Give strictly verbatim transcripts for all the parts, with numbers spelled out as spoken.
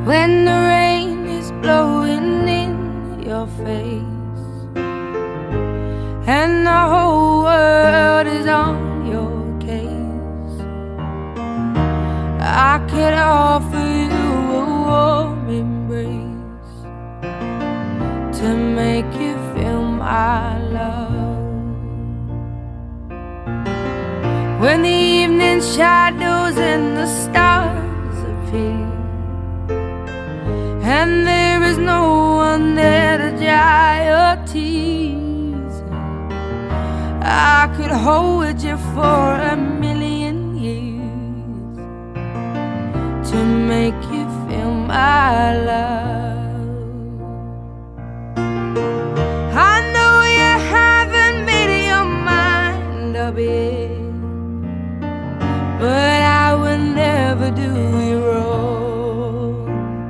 when the rain is blowing in your face and the whole world is on your case. I could offer you a warm embrace to make you feel my love. When the evening shadows and the stars appear and there is no one there to dry your tears, I could hold you for a million years to make you feel my love. I know you haven't made your mind up yet, but I will never do you wrong.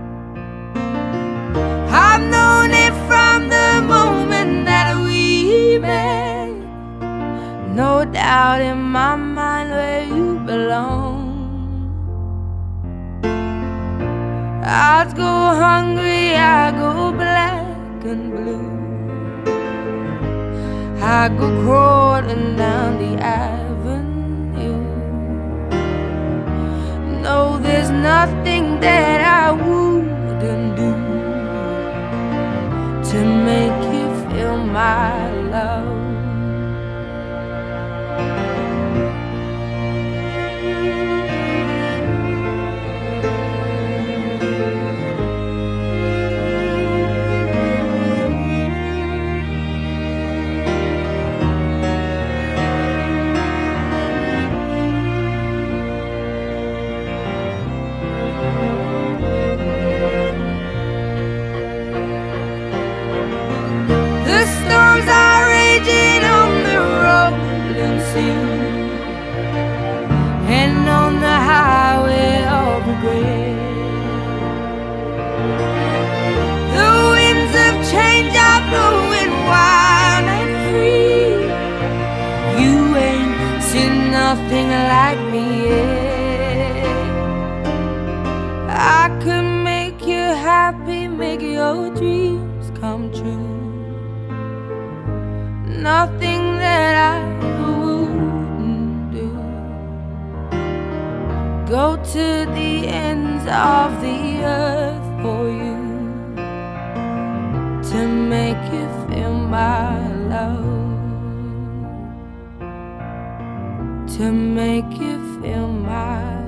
I've known it from the moment that we met, no doubt in my mind where you belong. I'd go hungry, I go black and blue, I go crawling down the avenue. No, there's nothing that I wouldn't do to make you feel my love. And on the highway of regret, the winds of change are blowing wild and free. You ain't seen nothing like me yet. I could make you happy, make your dreams come true. Nothing that I go to the ends of the earth for you to make you feel my love, to make you feel my